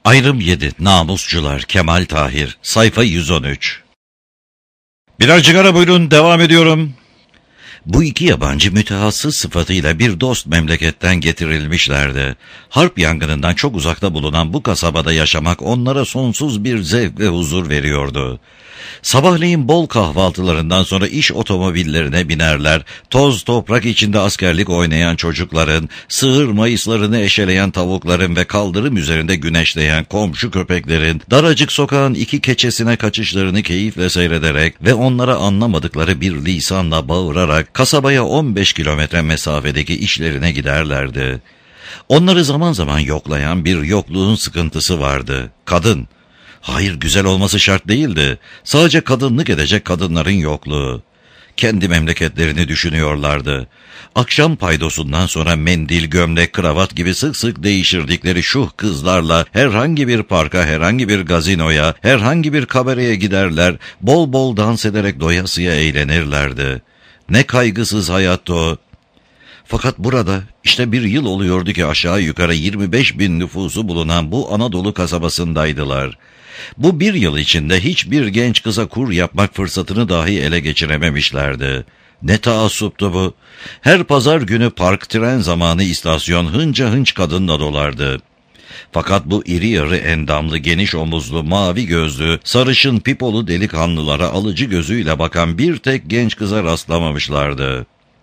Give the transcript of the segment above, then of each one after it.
Ayrım 7. Namusçular. Kemal Tahir. Sayfa 113. Birer cigara buyurun, devam ediyorum. Bu iki yabancı mütehassıs sıfatıyla bir dost memleketten getirilmişlerdi. Harp yangınından çok uzakta bulunan bu kasabada yaşamak onlara sonsuz bir zevk ve huzur veriyordu. Sabahleyin bol kahvaltılarından sonra iş otomobillerine binerler, toz toprak içinde askerlik oynayan çocukların, sığır mayıslarını eşeleyen tavukların ve kaldırım üzerinde güneşleyen komşu köpeklerin, daracık sokağın iki keçesine kaçışlarını keyifle seyrederek ve onlara anlamadıkları bir lisanla bağırarak kasabaya 15 kilometre mesafedeki işlerine giderlerdi. Onları zaman zaman yoklayan bir yokluğun sıkıntısı vardı. Kadın. Hayır, güzel olması şart değildi. Sadece kadınlık edecek kadınların yokluğu. Kendi memleketlerini düşünüyorlardı. Akşam paydosundan sonra mendil, gömlek, kravat gibi sık sık değiştirdikleri şuh kızlarla herhangi bir parka, herhangi bir gazinoya, herhangi bir kabareye giderler, bol bol dans ederek doyasıya eğlenirlerdi. Ne kaygısız hayattı o. Fakat burada işte bir yıl oluyordu ki aşağı yukarı 25 bin nüfusu bulunan bu Anadolu kasabasındaydılar. Bu bir yıl içinde hiçbir genç kıza kur yapmak fırsatını dahi ele geçirememişlerdi. Ne taassuptu bu. Her pazar günü park tren zamanı istasyon hınca hınç kadınla dolardı. Fakat bu iri yarı endamlı, geniş omuzlu, mavi gözlü, sarışın pipolu delikanlılara alıcı gözüyle bakan bir tek genç kıza rastlamamışlardı.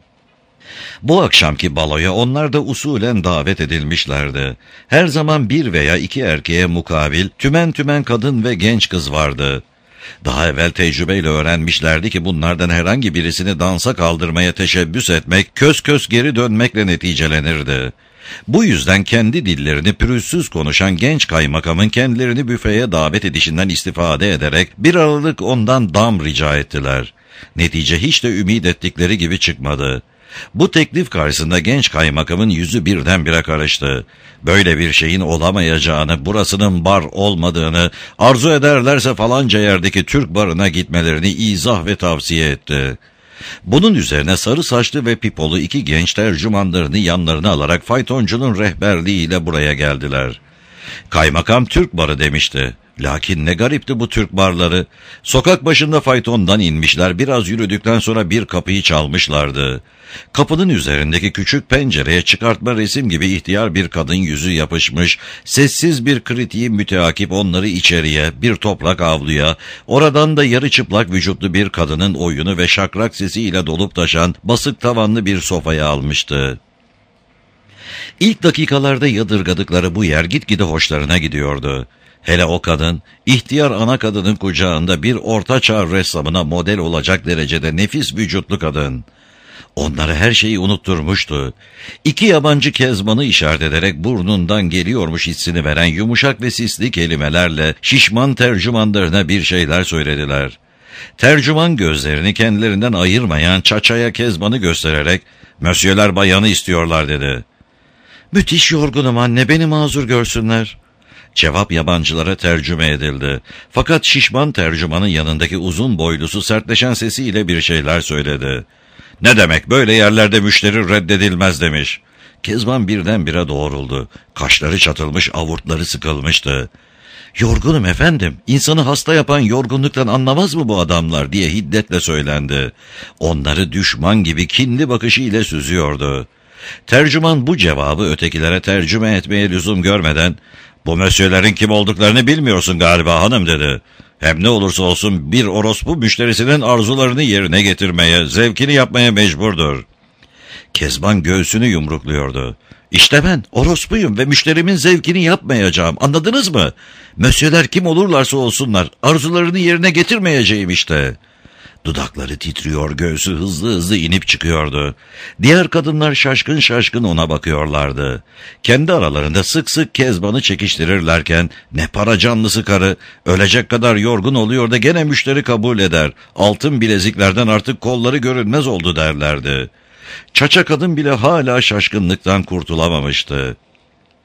Bu akşamki baloya onlar da usulen davet edilmişlerdi. Her zaman bir veya iki erkeğe mukabil tümen tümen kadın ve genç kız vardı. Daha evvel tecrübeyle öğrenmişlerdi ki bunlardan herhangi birisini dansa kaldırmaya teşebbüs etmek, kös kös geri dönmekle neticelenirdi. Bu yüzden kendi dillerini pürüzsüz konuşan genç kaymakamın kendilerini büfeye davet edişinden istifade ederek bir aralık ondan dam rica ettiler. Netice hiç de ümit ettikleri gibi çıkmadı. Bu teklif karşısında genç kaymakamın yüzü birdenbire karıştı. Böyle bir şeyin olamayacağını, burasının bar olmadığını, arzu ederlerse falanca yerdeki Türk barına gitmelerini izah ve tavsiye etti. Bunun üzerine sarı saçlı ve pipolu iki genç tercümanlarını yanlarına alarak faytoncunun rehberliğiyle buraya geldiler. Kaymakam Türk barı demişti. Lakin ne garipti bu Türk barları. Sokak başında faytondan inmişler, biraz yürüdükten sonra bir kapıyı çalmışlardı. Kapının üzerindeki küçük pencereye çıkartma resim gibi ihtiyar bir kadın yüzü yapışmış, sessiz bir kritiği müteakip onları içeriye, bir toprak avluya, oradan da yarı çıplak vücutlu bir kadının oyunu ve şakrak sesiyle dolup taşan basık tavanlı bir sofaya almıştı. İlk dakikalarda yadırgadıkları bu yer gitgide hoşlarına gidiyordu. Hele o kadın, ihtiyar ana kadının kucağında bir ortaçağ ressamına model olacak derecede nefis vücutlu kadın. Onları her şeyi unutturmuştu. İki yabancı kezbanı işaret ederek burnundan geliyormuş hissini veren yumuşak ve sisli kelimelerle şişman tercümanlarına bir şeyler söylediler. Tercüman gözlerini kendilerinden ayırmayan çaçaya kezbanı göstererek "Mösyöler bayanı istiyorlar" dedi. "Müthiş yorgunum anne, beni mazur görsünler." Cevap yabancılara tercüme edildi. Fakat şişman tercümanın yanındaki uzun boylusu sertleşen sesiyle bir şeyler söyledi. "Ne demek, böyle yerlerde müşteri reddedilmez" demiş. Kezban birdenbire doğruldu. Kaşları çatılmış, avurtları sıkılmıştı. "Yorgunum efendim, insanı hasta yapan yorgunluktan anlamaz mı bu adamlar?" diye hiddetle söylendi. Onları düşman gibi kinli bakışıyla süzüyordu. Tercüman bu cevabı ötekilere tercüme etmeye lüzum görmeden "Bu mösyölerin kim olduklarını bilmiyorsun galiba hanım" dedi. "Hem ne olursa olsun bir orospu müşterisinin arzularını yerine getirmeye, zevkini yapmaya mecburdur." Kezban göğsünü yumrukluyordu. "İşte ben orospuyum ve müşterimin zevkini yapmayacağım, anladınız mı? Mösyöler kim olurlarsa olsunlar, arzularını yerine getirmeyeceğim işte." Dudakları titriyor, göğsü hızlı hızlı inip çıkıyordu. Diğer kadınlar şaşkın şaşkın ona bakıyorlardı. Kendi aralarında sık sık Kezban'ı çekiştirirlerken "Ne para canlısı karı, ölecek kadar yorgun oluyor da gene müşteri kabul eder, altın bileziklerden artık kolları görünmez oldu" derlerdi. Çaça kadın bile hala şaşkınlıktan kurtulamamıştı.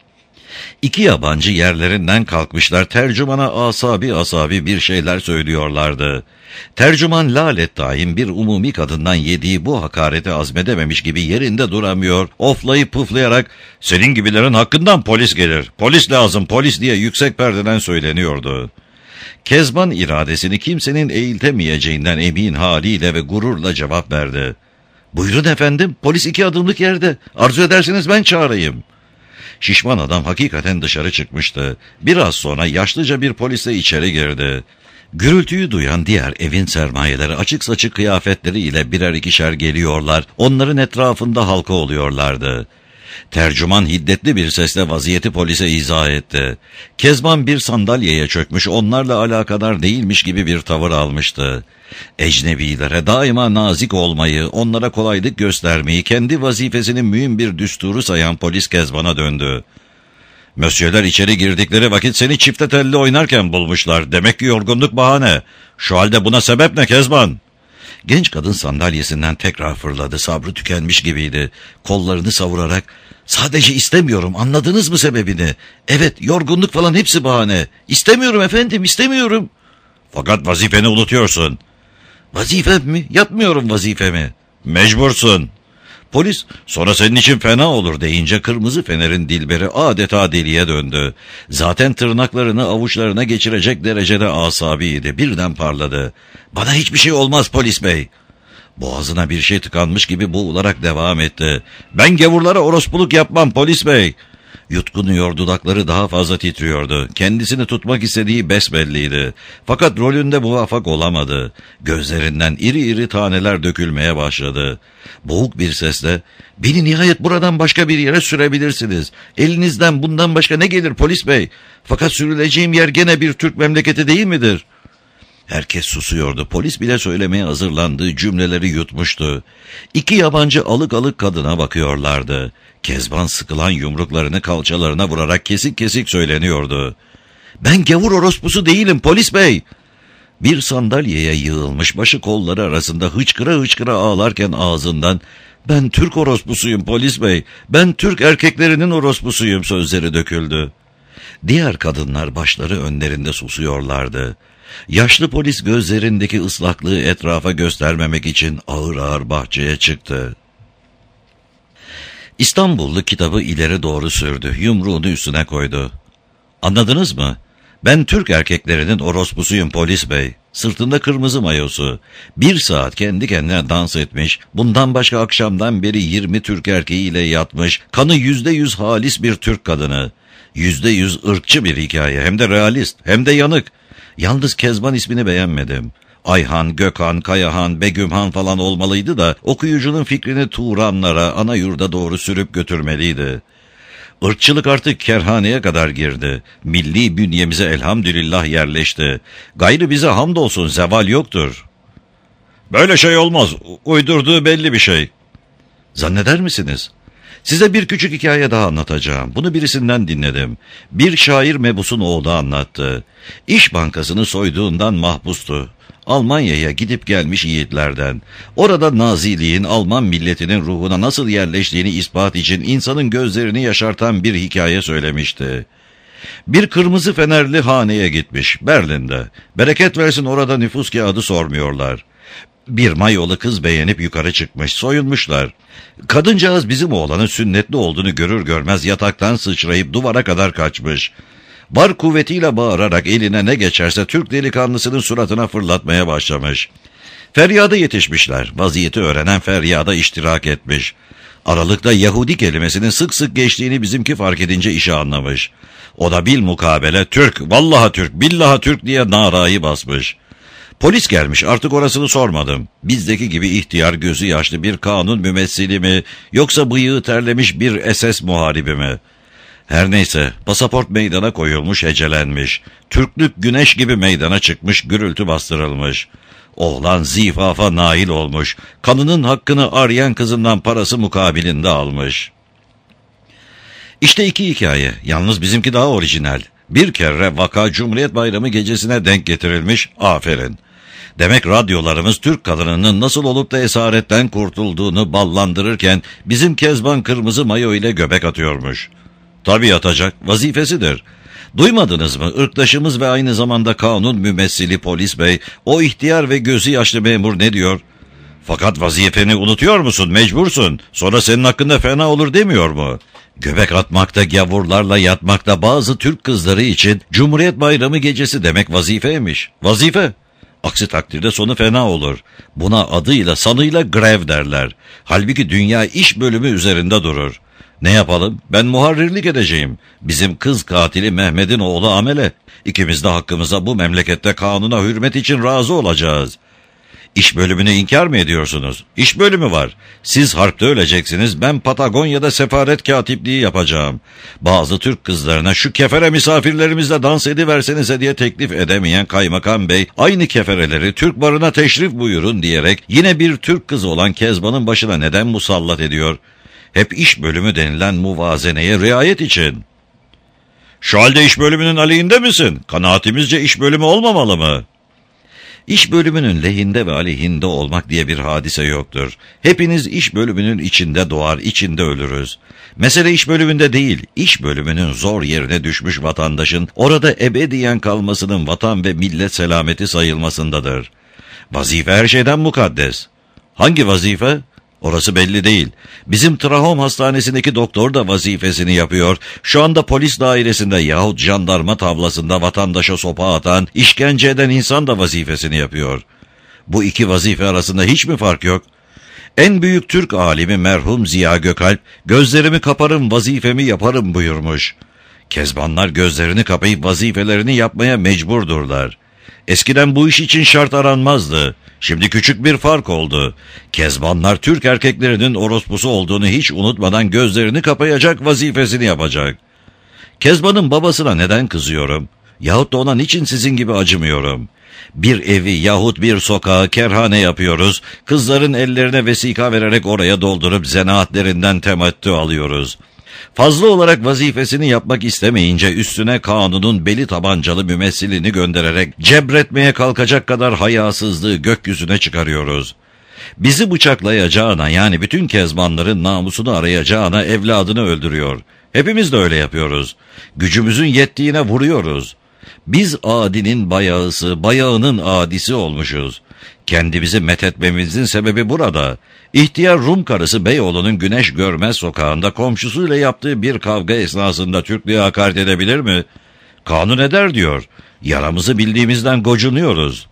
İki yabancı yerlerinden kalkmışlar, tercümana asabi bir şeyler söylüyorlardı. Tercüman lalet daim bir umumi kadından yediği bu hakareti azmedememiş gibi yerinde duramıyor, oflayıp puflayarak "Senin gibilerin hakkından polis gelir, polis lazım, polis" diye yüksek perdeden söyleniyordu. Kezban iradesini kimsenin eğiltemeyeceğinden emin haliyle ve gururla cevap verdi. "Buyurun efendim, polis 2 adımlık yerde, arzu ederseniz ben çağırayım." Şişman adam hakikaten dışarı çıkmıştı. Biraz sonra yaşlıca bir polisle içeri girdi. Gürültüyü duyan diğer evin sermayeleri açık saçık kıyafetleriyle birer ikişer geliyorlar, onların etrafında halka oluyorlardı. Tercüman hiddetli bir sesle vaziyeti polise izah etti. Kezban bir sandalyeye çökmüş, onlarla alakadar değilmiş gibi bir tavır almıştı. Ecnebilere daima nazik olmayı, onlara kolaylık göstermeyi kendi vazifesinin mühim bir düsturu sayan polis Kezban'a döndü. "Mösyöler içeri girdikleri vakit seni çifte telli oynarken bulmuşlar. Demek ki yorgunluk bahane. Şu halde buna sebep ne Kezban?" Genç kadın sandalyesinden tekrar fırladı. Sabrı tükenmiş gibiydi. Kollarını savurarak "Sadece istemiyorum, anladınız mı sebebini? Evet, yorgunluk falan hepsi bahane. İstemiyorum efendim, istemiyorum." "Fakat vazifeni unutuyorsun." "Vazifem mi? Yapmıyorum vazifemi." "Mecbursun." Polis "Sonra senin için fena olur" deyince kırmızı fenerin dilberi adeta deliye döndü. Zaten tırnaklarını avuçlarına geçirecek derecede asabiydi. Birden parladı. "Bana hiçbir şey olmaz polis bey." Boğazına bir şey tıkanmış gibi boğularak devam etti. "Ben gavurlara orospuluk yapmam polis bey." Yutkunuyor, dudakları daha fazla titriyordu. Kendisini tutmak istediği besbelliydi. Fakat rolünde muvaffak olamadı. Gözlerinden iri iri taneler dökülmeye başladı. Boğuk bir sesle "Beni nihayet buradan başka bir yere sürebilirsiniz. Elinizden bundan başka ne gelir polis bey? Fakat sürüleceğim yer gene bir Türk memleketi değil midir?" Herkes susuyordu. Polis bile söylemeye hazırlandığı cümleleri yutmuştu. 2 yabancı alık alık kadına bakıyorlardı. Kezban sıkılan yumruklarını kalçalarına vurarak kesik kesik söyleniyordu. "Ben gavur orospusu değilim polis bey." Bir sandalyeye yığılmış, başı kolları arasında hıçkıra hıçkıra ağlarken ağzından "Ben Türk orospusuyum polis bey, ben Türk erkeklerinin orospusuyum" sözleri döküldü. Diğer kadınlar başları önlerinde susuyorlardı. Yaşlı polis gözlerindeki ıslaklığı etrafa göstermemek için ağır ağır bahçeye çıktı. İstanbullu kitabı ileri doğru sürdü, yumruğunu üstüne koydu. "Anladınız mı? Ben Türk erkeklerinin orospusuyum polis bey." Sırtında kırmızı mayosu. 1 saat kendi kendine dans etmiş, bundan başka akşamdan beri 20 Türk erkeğiyle yatmış, kanı %100 halis bir Türk kadını. %100 ırkçı bir hikaye, hem de realist, hem de yanık. Yalnız Kezban ismini beğenmedim. Ayhan, Gökhan, Kayahan, Begümhan falan olmalıydı da okuyucunun fikrini Turanlara, ana yurda doğru sürüp götürmeliydi. Irkçılık artık kerhaneye kadar girdi. Milli bünyemize elhamdülillah yerleşti. Gayrı bize hamdolsun zeval yoktur. "Böyle şey olmaz. Uydurduğu belli bir şey." "Zanneder misiniz? Size bir küçük hikaye daha anlatacağım. Bunu birisinden dinledim. Bir şair mebus'un oğlu anlattı. İş Bankası'nı soyduğundan mahpustu. Almanya'ya gidip gelmiş yiğitlerden. Orada Naziliğin Alman milletinin ruhuna nasıl yerleştiğini ispat için insanın gözlerini yaşartan bir hikaye söylemişti. Bir kırmızı fenerli haneye gitmiş Berlin'de. Bereket versin, orada nüfus kağıdı sormuyorlar. Bir mayolu kız beğenip yukarı çıkmış, soyunmuşlar. Kadıncağız bizim oğlanın sünnetli olduğunu görür görmez yataktan sıçrayıp duvara kadar kaçmış. Var kuvvetiyle bağırarak eline ne geçerse Türk delikanlısının suratına fırlatmaya başlamış. Feryada yetişmişler. Vaziyeti öğrenen feryada iştirak etmiş. Aralıkta Yahudi kelimesinin sık sık geçtiğini bizimki fark edince işi anlamış. O da bilmukabele "Türk, vallaha Türk, billaha Türk" diye narayı basmış. Polis gelmiş, artık orasını sormadım. Bizdeki gibi ihtiyar, gözü yaşlı bir kanun mümessili mi, yoksa bıyığı terlemiş bir SS muharibi mi? Her neyse, pasaport meydana koyulmuş, hecelenmiş. Türklük güneş gibi meydana çıkmış, gürültü bastırılmış. Oğlan zifafa nail olmuş. Kanının hakkını arayan kızından parası mukabilinde almış. İşte 2 hikaye. Yalnız bizimki daha orijinal. Bir kere vaka Cumhuriyet Bayramı gecesine denk getirilmiş, aferin. Demek radyolarımız Türk kadınının nasıl olup da esaretten kurtulduğunu ballandırırken bizim Kezban kırmızı mayo ile göbek atıyormuş. Tabii yatacak, vazifesidir. Duymadınız mı? Irktaşımız ve aynı zamanda kanun mümessili polis bey, o ihtiyar ve gözü yaşlı memur ne diyor? Fakat vazifeni unutuyor musun? Mecbursun. Sonra senin hakkında fena olur demiyor mu? Göbek atmakta, gavurlarla yatmakta bazı Türk kızları için Cumhuriyet Bayramı gecesi demek vazifeymiş. Vazife. Aksi takdirde sonu fena olur. Buna adıyla sanıyla grev derler. Halbuki dünya iş bölümü üzerinde durur. Ne yapalım? Ben muharrirlik edeceğim. Bizim kız katili Mehmet'in oğlu Amele. İkimiz de hakkımıza bu memlekette kanuna hürmet için razı olacağız. İş bölümünü inkar mı ediyorsunuz? İş bölümü var. Siz harpte öleceksiniz, ben Patagonya'da sefaret katipliği yapacağım. Bazı Türk kızlarına şu kefere misafirlerimizle dans ediversenize diye teklif edemeyen kaymakam bey, aynı kefereleri Türk barına teşrif buyurun diyerek yine bir Türk kızı olan Kezban'ın başına neden musallat ediyor? Hep iş bölümü denilen muvazeneye riayet için. Şu halde iş bölümünün aleyhinde misin? Kanaatimizce iş bölümü olmamalı mı? İş bölümünün lehinde ve aleyhinde olmak diye bir hadise yoktur. Hepiniz iş bölümünün içinde doğar, içinde ölürüz. Mesele iş bölümünde değil, iş bölümünün zor yerine düşmüş vatandaşın orada ebediyen kalmasının vatan ve millet selameti sayılmasındadır. Vazife her şeyden mukaddes. Hangi vazife? Orası belli değil. Bizim Trahom hastanesindeki doktor da vazifesini yapıyor. Şu anda polis dairesinde yahut jandarma tablasında vatandaşa sopa atan, işkence eden insan da vazifesini yapıyor. Bu iki vazife arasında hiç mi fark yok? En büyük Türk alimi merhum Ziya Gökalp, gözlerimi kaparım vazifemi yaparım buyurmuş. Kezbanlar gözlerini kapayıp vazifelerini yapmaya mecburdurlar. Eskiden bu iş için şart aranmazdı. Şimdi küçük bir fark oldu. Kezbanlar Türk erkeklerinin orospusu olduğunu hiç unutmadan gözlerini kapayacak, vazifesini yapacak. Kezban'ın babasına neden kızıyorum? Yahut da ona niçin sizin gibi acımıyorum? Bir evi yahut bir sokağı kerhane yapıyoruz, kızların ellerine vesika vererek oraya doldurup zanaatlerinden temettü alıyoruz. Fazla olarak vazifesini yapmak istemeyince üstüne kanunun beli tabancalı mümessilini göndererek cebretmeye kalkacak kadar hayasızlığı gökyüzüne çıkarıyoruz. Bizi bıçaklayacağına, yani bütün Kezbanların namusunu arayacağına evladını öldürüyor. Hepimiz de öyle yapıyoruz. Gücümüzün yettiğine vuruyoruz. Biz adinin bayağısı, bayağının adisi olmuşuz. Kendimizi methetmemizin sebebi burada. İhtiyar Rum karısı Beyoğlu'nun Güneş Görmez sokağında komşusuyla yaptığı bir kavga esnasında Türklüğe hakaret edebilir mi? Kanun eder diyor. Yaramızı bildiğimizden gocunuyoruz.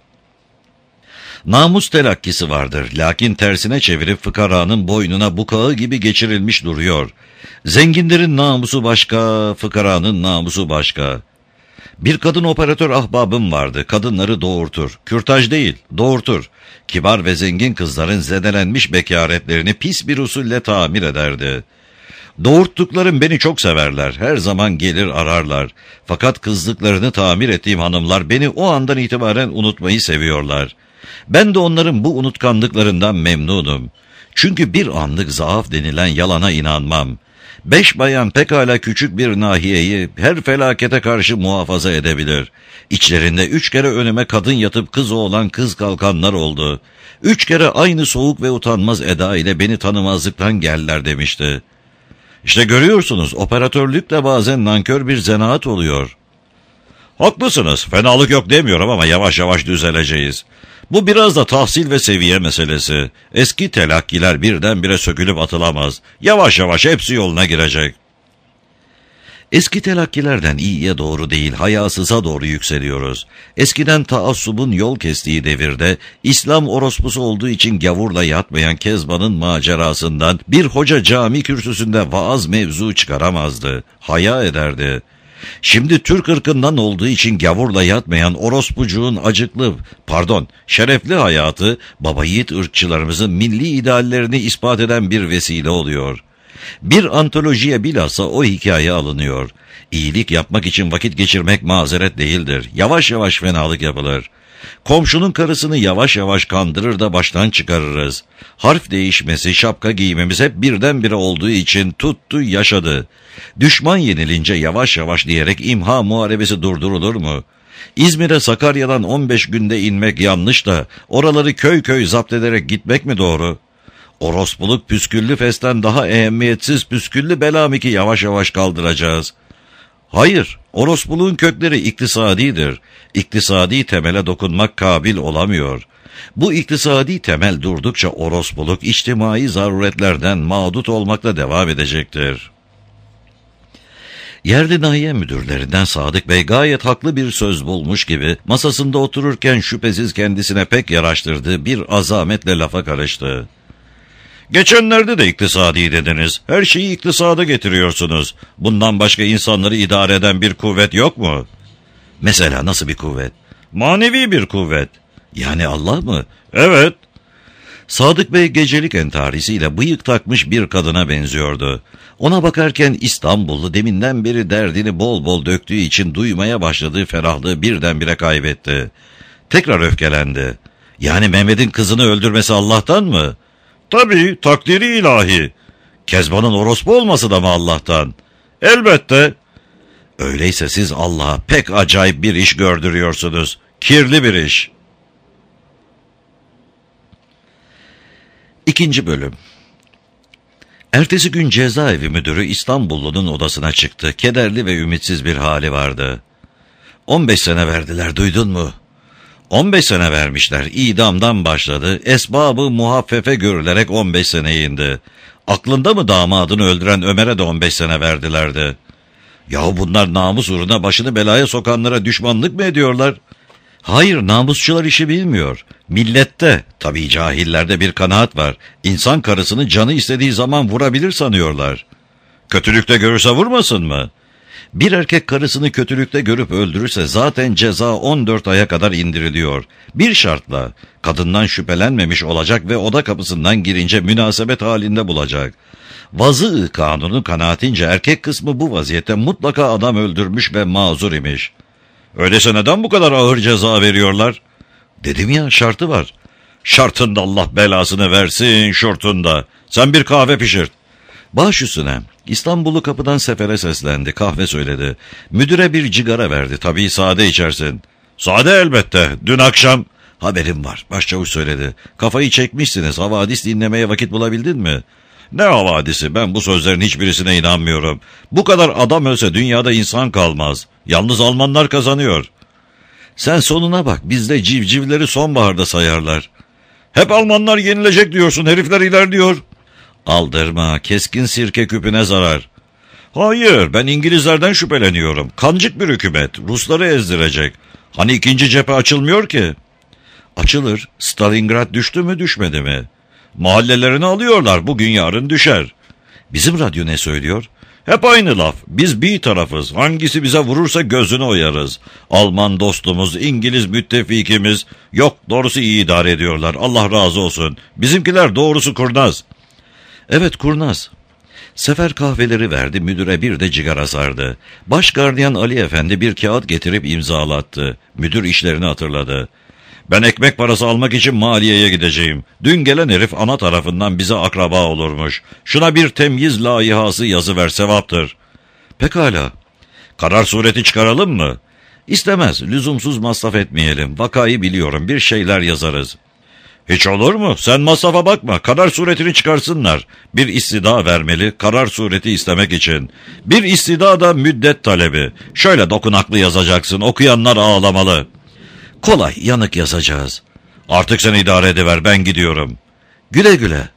Namus telakkisi vardır, lakin tersine çevirip fıkaranın boynuna bukağı gibi geçirilmiş duruyor. Zenginlerin namusu başka, fıkaranın namusu başka. Bir kadın operatör ahbabım vardı. Kadınları doğurtur. Kürtaj değil, doğurtur. Kibar ve zengin kızların zedelenmiş bekaretlerini pis bir usulle tamir ederdi. Doğurttuklarım beni çok severler. Her zaman gelir ararlar. Fakat kızlıklarını tamir ettiğim hanımlar beni o andan itibaren unutmayı seviyorlar. Ben de onların bu unutkanlıklarından memnunum. Çünkü bir anlık zaaf denilen yalana inanmam. 5 bayan pekala küçük bir nahiyeyi her felakete karşı muhafaza edebilir. İçlerinde 3 kere önüme kadın yatıp kız oğlan kız kalkanlar oldu. 3 kere aynı soğuk ve utanmaz eda ile beni tanımazlıktan geldiler demişti. İşte görüyorsunuz, operatörlük de bazen nankör bir zanaat oluyor. Haklısınız, fenalık yok demiyorum ama yavaş yavaş düzeleceğiz. Bu biraz da tahsil ve seviye meselesi. Eski telakkiler birdenbire sökülüp atılamaz. Yavaş yavaş hepsi yoluna girecek. Eski telakkilerden iyiye doğru değil, hayasıza doğru yükseliyoruz. Eskiden taassubun yol kestiği devirde, İslam orospusu olduğu için gavurla yatmayan Kezban'ın macerasından bir hoca cami kürsüsünde vaaz mevzu çıkaramazdı. Haya ederdi. Şimdi Türk ırkından olduğu için gavurla yatmayan orospucuğun şerefli hayatı, baba yiğit ırkçılarımızın milli ideallerini ispat eden bir vesile oluyor. Bir antolojiye bilhassa o hikaye alınıyor. İyilik yapmak için vakit geçirmek mazeret değildir. Yavaş yavaş fenalık yapılır. Komşunun karısını yavaş yavaş kandırır da baştan çıkarırız. Harf değişmesi, şapka giymemiz hep birdenbire olduğu için tuttu yaşadı. Düşman yenilince yavaş yavaş diyerek imha muharebesi durdurulur mu? İzmir'e Sakarya'dan 15 günde inmek yanlış da oraları köy köy zapt ederek gitmek mi doğru? Orospuluk püsküllü festen daha ehemmiyetsiz püsküllü bela ki yavaş yavaş kaldıracağız. Hayır, orospuluğun kökleri iktisadidir. İktisadi temele dokunmak kabil olamıyor. Bu iktisadi temel durdukça orospuluk içtimai zaruretlerden mağdut olmakla devam edecektir. Yerli nahiye müdürlerinden Sadık Bey gayet haklı bir söz bulmuş gibi masasında otururken şüphesiz kendisine pek yaraştırdığı bir azametle lafa karıştı. Geçenlerde de iktisadi dediniz. Her şeyi iktisada getiriyorsunuz. Bundan başka insanları idare eden bir kuvvet yok mu? Mesela nasıl bir kuvvet? Manevi bir kuvvet. Yani Allah mı? Evet. Sadık Bey gecelik entarisiyle bıyık takmış bir kadına benziyordu. Ona bakarken İstanbullu deminden beri derdini bol bol döktüğü için duymaya başladığı ferahlığı birdenbire kaybetti. Tekrar öfkelendi. Yani Mehmet'in kızını öldürmesi Allah'tan mı? Tabii, takdiri ilahi. Kezban'ın orospu olması da mı Allah'tan? Elbette. Öyleyse siz Allah'a pek acayip bir iş gördürüyorsunuz. Kirli bir iş. 2. Bölüm. Ertesi gün cezaevi müdürü İstanbullunun odasına çıktı. Kederli ve ümitsiz bir hali vardı. 15 sene verdiler, duydun mu? 15 sene vermişler. İdamdan başladı. Esbabı muhaffefe görülerek 15 seneye indi. Aklında mı damadını öldüren Ömer'e de 15 sene verdilerdi? Yahu bunlar namus uğruna başını belaya sokanlara düşmanlık mı ediyorlar? Hayır, namusçular işi bilmiyor. Millette, tabii cahillerde bir kanaat var. İnsan karısını canı istediği zaman vurabilir sanıyorlar. Kötülükte görürse vurmasın mı? Bir erkek karısını kötülükte görüp öldürürse zaten ceza 14 aya kadar indiriliyor. Bir şartla, kadından şüphelenmemiş olacak ve oda kapısından girince münasebet halinde bulacak. Vazı-ı kanunu kanaatince erkek kısmı bu vaziyette mutlaka adam öldürmüş ve mazur imiş. Öyleyse neden bu kadar ağır ceza veriyorlar? Dedim ya, şartı var. Şartında Allah belasını versin, şortunda. Sen bir kahve pişirt. Baş üstüne. İstanbullu kapıdan sefere seslendi, kahve söyledi. Müdüre bir cigara verdi, tabii sade içersin. Sade elbette, dün akşam. Haberim var, başçavuş söyledi. Kafayı çekmişsiniz, havadis dinlemeye vakit bulabildin mi? Ne havadisi, ben bu sözlerin hiçbirisine inanmıyorum. Bu kadar adam ölse dünyada insan kalmaz. Yalnız Almanlar kazanıyor. Sen sonuna bak, bizde civcivleri sonbaharda sayarlar. Hep Almanlar yenilecek diyorsun, herifler ilerliyor. Aldırma, keskin sirke küpüne zarar. Hayır, ben İngilizlerden şüpheleniyorum. Kancık bir hükümet, Rusları ezdirecek. Hani ikinci cephe açılmıyor ki? Açılır, Stalingrad düştü mü düşmedi mi? Mahallelerini alıyorlar, bugün yarın düşer. Bizim radyo ne söylüyor? Hep aynı laf, biz bir tarafız, hangisi bize vurursa gözünü oyarız. Alman dostumuz, İngiliz müttefikimiz, yok doğrusu iyi idare ediyorlar, Allah razı olsun. Bizimkiler doğrusu kurnaz. Evet, kurnaz. Sefer kahveleri verdi, müdüre bir de cigara sardı. Baş gardiyan Ali Efendi bir kağıt getirip imzalattı. Müdür işlerini hatırladı. Ben ekmek parası almak için maliyeye gideceğim. Dün gelen herif ana tarafından bize akraba olurmuş. Şuna bir temyiz layihası yazıver, sevaptır. Pekala. Karar sureti çıkaralım mı? İstemez, lüzumsuz masraf etmeyelim. Vakayı biliyorum, bir şeyler yazarız. Hiç olur mu? Sen masrafa bakma. Karar suretini çıkarsınlar. Bir istida vermeli, karar sureti istemek için. Bir istida da müddet talebi. Şöyle dokunaklı yazacaksın, okuyanlar ağlamalı. Kolay, yanık yazacağız. Artık sen idare ediver, ben gidiyorum. Güle güle.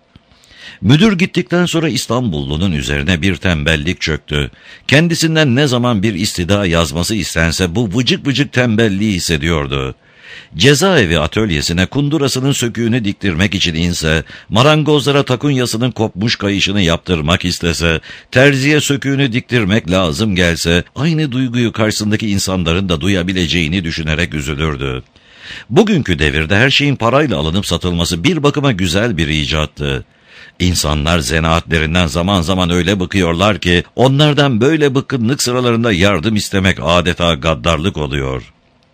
Müdür gittikten sonra İstanbullunun üzerine bir tembellik çöktü. Kendisinden ne zaman bir istida yazması istense bu vıcık vıcık tembelliği hissediyordu. Cezaevi atölyesine kundurasının söküğünü diktirmek için inse, marangozlara takunyasının kopmuş kayışını yaptırmak istese, terziye söküğünü diktirmek lazım gelse, aynı duyguyu karşısındaki insanların da duyabileceğini düşünerek üzülürdü. Bugünkü devirde her şeyin parayla alınıp satılması bir bakıma güzel bir icattı. İnsanlar zanaatlerinden zaman zaman öyle bıkıyorlar ki, onlardan böyle bıkkınlık sıralarında yardım istemek adeta gaddarlık oluyor.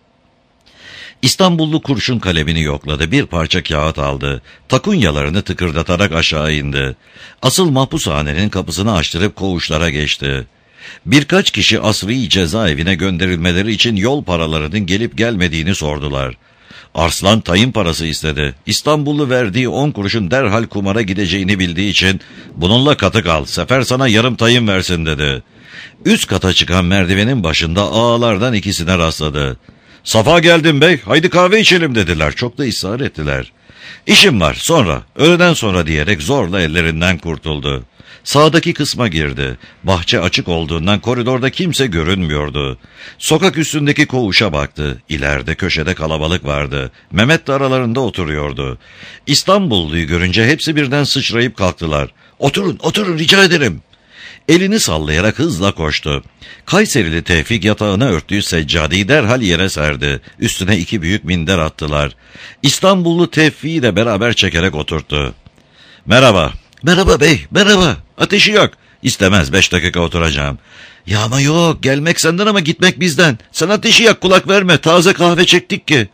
İstanbullu kurşun kalemini yokladı, bir parça kağıt aldı. Takunyalarını tıkırdatarak aşağı indi. Asıl mahpushanenin kapısını açtırıp koğuşlara geçti. Birkaç kişi asri cezaevine gönderilmeleri için yol paralarının gelip gelmediğini sordular. Arslan tayin parası istedi. İstanbullu verdiği 10 kuruşun derhal kumara gideceğini bildiği için bununla katık al, sefer sana yarım tayin versin dedi. Üst kata çıkan merdivenin başında ağalardan ikisine rastladı. Safa geldim bey, haydi kahve içelim dediler. Çok da ısrar ettiler. İşim var, sonra, öğleden sonra diyerek zorla ellerinden kurtuldu. Sağdaki kısma girdi. Bahçe açık olduğundan koridorda kimse görünmüyordu. Sokak üstündeki koğuşa baktı. İleride köşede kalabalık vardı. Mehmet de aralarında oturuyordu. İstanbulluyu görünce hepsi birden sıçrayıp kalktılar. Oturun, oturun rica ederim. Elini sallayarak hızla koştu. Kayserili Tevfik yatağına örttüğü seccadeyi derhal yere serdi. Üstüne 2 büyük minder attılar. İstanbullu Tevfik'i de beraber çekerek oturttu. Merhaba. Merhaba bey, merhaba. Ateşi yok. İstemez, 5 dakika oturacağım. Ya ama yok, gelmek senden ama gitmek bizden. Sen ateşi yak, kulak verme, taze kahve çektik ki.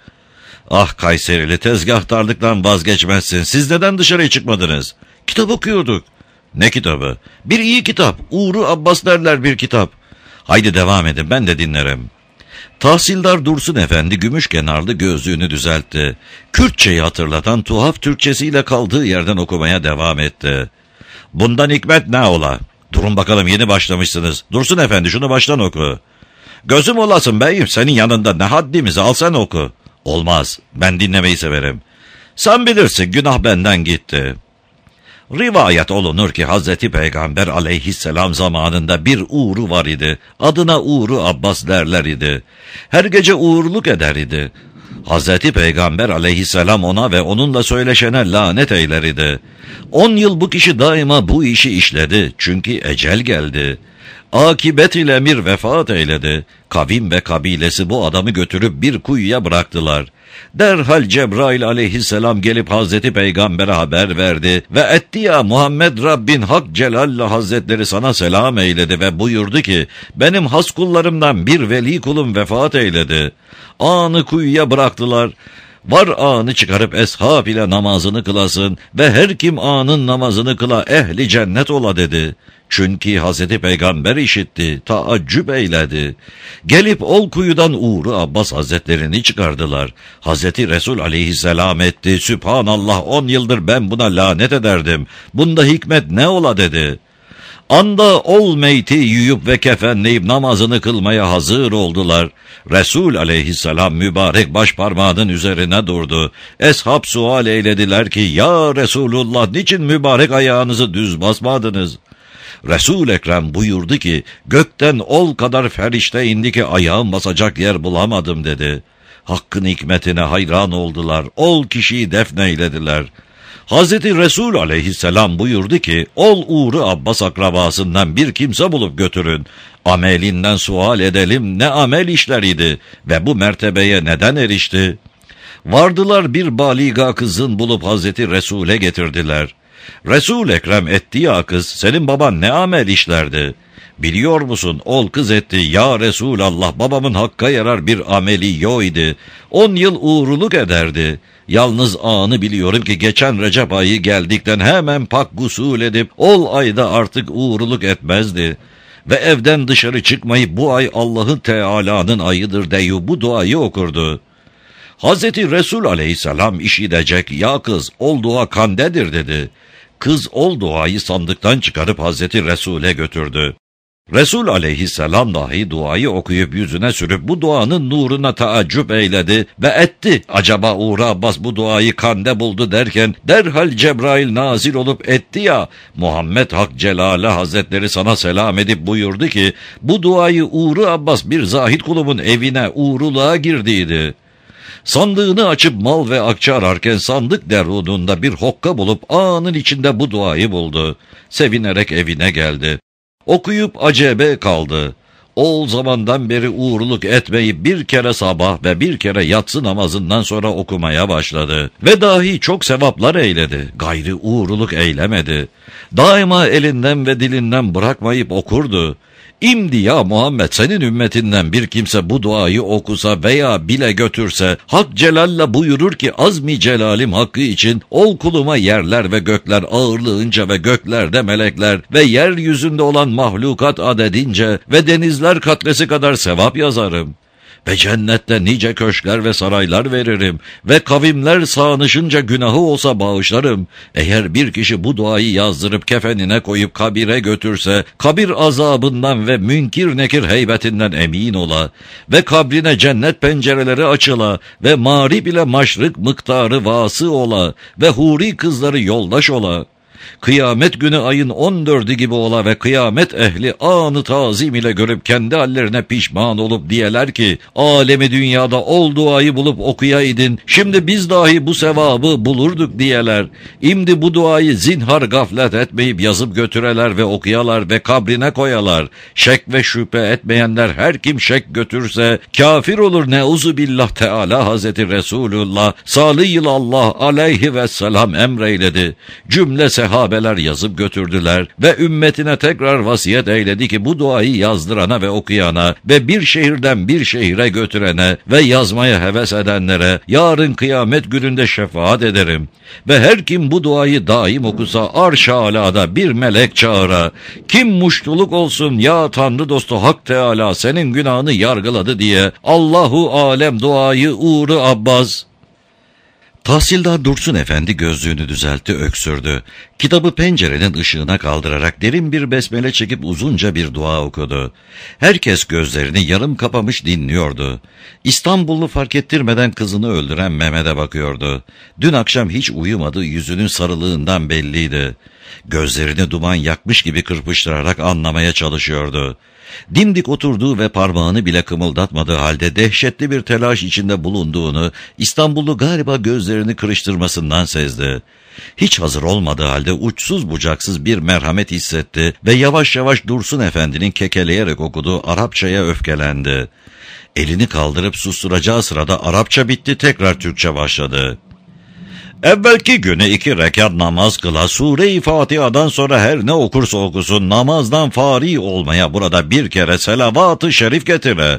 Ah Kayserili, tezgahtarlıktan vazgeçmezsin. Siz neden dışarıya çıkmadınız? Kitap okuyorduk. Ne kitabı? Bir iyi kitap. Uğru Abbas derler bir kitap. Haydi devam edin, ben de dinlerim. Tahsildar Dursun Efendi gümüş kenarlı gözlüğünü düzeltti. Kürtçeyi hatırlatan tuhaf Türkçesiyle kaldığı yerden okumaya devam etti. Bundan hikmet ne ola? Durun bakalım, yeni başlamışsınız. Dursun Efendi, şunu baştan oku. Gözüm olasın beyim, senin yanında ne haddimizi, al sen oku. Olmaz, ben dinlemeyi severim. Sen bilirsin, günah benden gitti. Rivayet olunur ki Hazreti Peygamber aleyhisselam zamanında bir uğru var idi. Adına Uğru Abbas derler idi. Her gece uğurluk eder idi. Hazreti Peygamber aleyhisselam ona ve onunla söyleşene lanet eyler idi. 10 yıl bu kişi daima bu işi işledi. Çünkü ecel geldi. Akibet ile emir vefat eyledi. Kavim ve kabilesi bu adamı götürüp bir kuyuya bıraktılar. Derhal Cebrail aleyhisselam gelip Hazreti Peygamber'e haber verdi ve etti ya Muhammed Rabbin Hak Celal'le Hazretleri sana selam eyledi ve buyurdu ki benim has kullarımdan bir veli kulum vefat eyledi. Ağını kuyuya bıraktılar. Var ağını çıkarıp eshab ile namazını kılasın ve her kim ağının namazını kıla ehli cennet ola dedi. Çünkü Hazreti Peygamber işitti, taaccüp eyledi. Gelip ol kuyudan Uğru Abbas Hazretlerini çıkardılar. Hazreti Resul aleyhisselam etti. Sübhanallah, 10 yıldır ben buna lanet ederdim. Bunda hikmet ne ola dedi. Anda ol meyti yuyup ve kefenleyip namazını kılmaya hazır oldular. Resul aleyhisselam mübarek başparmağının üzerine durdu. Eshab sual eylediler ki ya Resulullah niçin mübarek ayağınızı düz basmadınız? Resul Ekrem buyurdu ki gökten ol kadar ferişte indi ki ayağım basacak yer bulamadım dedi. Hakkın hikmetine hayran oldular. Ol kişiyi defneylediler. Hazreti Resul aleyhisselam buyurdu ki ol Uğru Abbas akrabasından bir kimse bulup götürün. Amelinden sual edelim ne amel işleriydi ve bu mertebeye neden erişti? Vardılar bir baliga kızın bulup Hazreti Resul'e getirdiler. Resul Ekrem etti ya kız senin baban ne amel işlerdi? Biliyor musun ol kız etti ya Resulallah babamın hakka yarar bir ameli yoydu. 10 yıl uğurluk ederdi. Yalnız anı biliyorum ki geçen Recep ayı geldikten hemen pak gusül edip ol ayda artık uğurluk etmezdi. Ve evden dışarı çıkmayıp bu ay Allah'ın Teala'nın ayıdır deyu bu duayı okurdu. Hazreti Resul aleyhisselam işitecek ya kız ol dua kandedir dedi. Kız ol duayı sandıktan çıkarıp Hazreti Resul'e götürdü. Resul aleyhisselam dahi duayı okuyup yüzüne sürüp bu duanın nuruna taaccüp eyledi ve etti. Acaba Uğru Abbas bu duayı kande buldu derken derhal Cebrail nazil olup etti ya Muhammed Hak Celale Hazretleri sana selam edip buyurdu ki bu duayı Uğru Abbas bir zahid kulumun evine uğruluğa girdiydi. Sandığını açıp mal ve akçe ararken sandık derununda bir hokka bulup ağının içinde bu duayı buldu. Sevinerek evine geldi. Okuyup acebe kaldı. O zamandan beri uğurluk etmeyi bir kere sabah ve bir kere yatsı namazından sonra okumaya başladı. Ve dahi çok sevaplar eyledi. Gayri uğurluk eylemedi. Daima elinden ve dilinden bırakmayıp okurdu. İmdi ya Muhammed senin ümmetinden bir kimse bu duayı okusa veya bile götürse Hak Celal'le buyurur ki azmi celalim hakkı için ol kuluma yerler ve gökler ağırlığınca ve göklerde melekler ve yeryüzünde olan mahlukat adedince ve denizler katresi kadar sevap yazarım. ve cennette nice köşkler ve saraylar veririm ve kavimler sağınışınca günahı olsa bağışlarım. Eğer bir kişi bu duayı yazdırıp kefenine koyup kabire götürse, kabir azabından ve münkir nekir heybetinden emin ola ve kabrine cennet pencereleri açıla ve mağrib ile maşrık miktarı vası ola ve huri kızları yoldaş ola. Kıyamet günü ayın 14'ü gibi ola ve kıyamet ehli anı tazim ile görüp kendi hallerine pişman olup diyeler ki, alemi dünyada ol duayı bulup okuyaydın, şimdi biz dahi bu sevabı bulurduk diyeler. İmdi bu duayı zinhar gaflet etmeyip yazıp götüreler ve okuyalar ve kabrine koyalar. Şek ve şüphe etmeyenler her kim şek götürse kafir olur, neuzubillah Teala Hazreti Resulullah sallallahu aleyhi ve sellem emreyledi. Cümle sahabeler yazıp götürdüler ve ümmetine tekrar vasiyet eyledi ki bu duayı yazdırana ve okuyana ve bir şehirden bir şehire götürene ve yazmaya heves edenlere yarın kıyamet gününde şefaat ederim. Ve her kim bu duayı daim okusa arş-ı alada bir melek çağıra, kim muştuluk olsun ya Tanrı dostu Hak Teala senin günahını yargıladı diye Allahu alem duayı Uğur Abbas. Tahsildar Dursun Efendi gözlüğünü düzeltti, öksürdü. Kitabı pencerenin ışığına kaldırarak derin bir besmele çekip uzunca bir dua okudu. Herkes gözlerini yarım kapamış dinliyordu. İstanbullu fark ettirmeden kızını öldüren Mehmet'e bakıyordu. Dün akşam hiç uyumadı, yüzünün sarılığından belliydi. Gözlerini duman yakmış gibi kırpıştırarak anlamaya çalışıyordu. Dimdik oturduğu ve parmağını bile kımıldatmadığı halde dehşetli bir telaş içinde bulunduğunu İstanbullu galiba gözlerini kırıştırmasından sezdi. Hiç hazır olmadığı halde uçsuz bucaksız bir merhamet hissetti ve yavaş yavaş Dursun Efendi'nin kekeleyerek okuduğu Arapçaya öfkelendi. Elini kaldırıp susturacağı sırada Arapça bitti, tekrar Türkçe başladı. Evvelki güne 2 rekat namaz kıla, Sure-i Fatiha'dan sonra her ne okursa okusun namazdan fari olmaya burada bir kere selavat-ı şerif getire.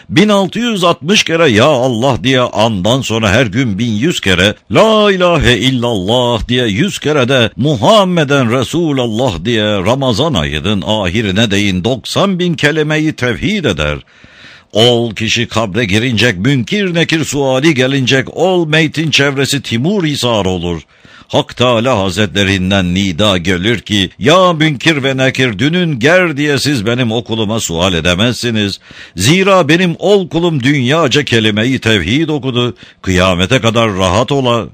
1660 kere ya Allah diye andan sonra her gün 1100 kere la ilahe illallah diye 100 kere de Muhammeden Resulallah diye Ramazan ayının ahirine değin 90.000 kelimeyi tevhid eder. Ol kişi kabre girincek, münkir nekir suali gelincek, ol meytin çevresi Timur Hisar olur. Hak Teala Hazretlerinden nida gelir ki, ya münkir ve nekir dünün ger diye siz benim okuluma sual edemezsiniz. Zira benim ol kulum dünyaca kelimeyi tevhid okudu, kıyamete kadar rahat ola.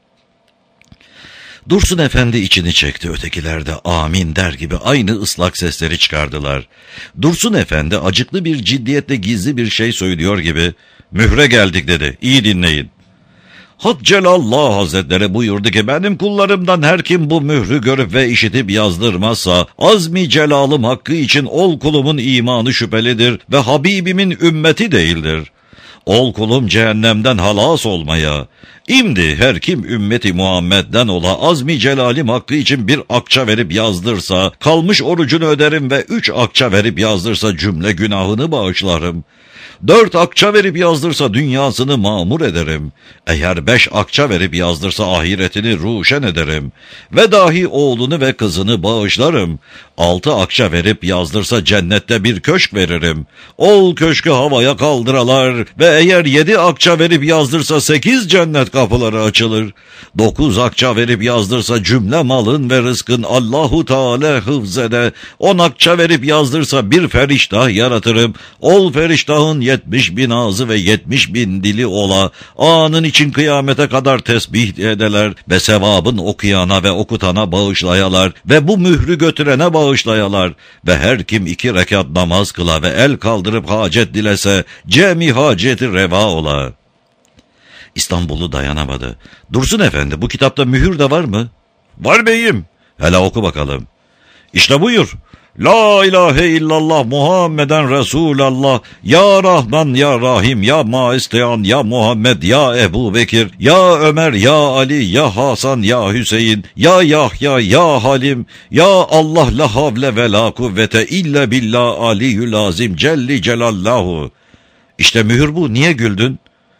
Dursun Efendi içini çekti, ötekiler de amin der gibi aynı ıslak sesleri çıkardılar. Dursun Efendi acıklı bir ciddiyetle gizli bir şey söylüyor gibi, mühre geldik dedi, iyi dinleyin. Hak Celallah Hazretleri buyurdu ki benim kullarımdan her kim bu mührü görüp ve işitip yazdırmazsa azmi celalım hakkı için ol kulumun imanı şüphelidir ve Habibimin ümmeti değildir. Ol kulum cehennemden halas olmaya. İmdi her kim ümmeti Muhammed'den ola azmi celalim hakkı için bir akça verip yazdırsa kalmış orucunu öderim ve 3 akça verip yazdırsa cümle günahını bağışlarım. 4 akça verip yazdırsa dünyasını mamur ederim. Eğer 5 akça verip yazdırsa ahiretini ruşen ederim. Ve dahi oğlunu ve kızını bağışlarım. 6 akça verip yazdırsa cennette bir köşk veririm. Ol köşkü havaya kaldıralar ve eğer 7 akça verip yazdırsa 8 cennet kapıları açılır. 9 akça verip yazdırsa cümle malın ve rızkın Allahu Teala hıfzede. 10 akça verip yazdırsa bir feriştah yaratırım. Ol feriştahın 70.000 ağzı ve 70.000 dili ola, anın için kıyamete kadar tesbih edeler ve sevabın okuyana ve okutana bağışlayalar ve bu mührü götürene bağışlayalar ve her kim 2 rekat namaz kıla ve el kaldırıp hacet dilese cemi haceti reva ola. İstanbullu dayanamadı. Dursun Efendi, bu kitapta mühür de var mı? Var beyim. Hele oku bakalım. İşte buyur. La ilahe illallah Muhammeden Resulallah, ya Rahman ya Rahim, ya Maisteyan, ya Muhammed, ya Ebu Bekir, ya Ömer, ya Ali, ya Hasan, ya Hüseyin, ya Yahya, ya Halim, ya Allah la havle ve la kuvvete illa billah aliyyül azim celli celallahu. İşte mühür bu, niye güldün?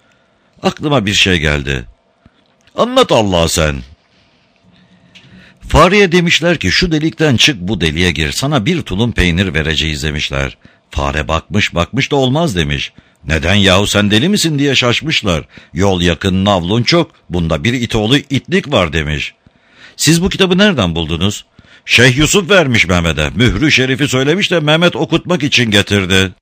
Aklıma bir şey geldi. Anlat Allah sen. Fareye demişler ki şu delikten çık bu deliğe gir, sana bir tulum peynir vereceğiz demişler. Fare bakmış da olmaz demiş. Neden yahu, sen deli misin diye şaşmışlar. Yol yakın, navlun çok, bunda bir itoğlu itlik var demiş. Siz bu kitabı nereden buldunuz? Şeyh Yusuf vermiş Mehmet'e. Mührü şerifi söylemiş de Mehmet okutmak için getirdi.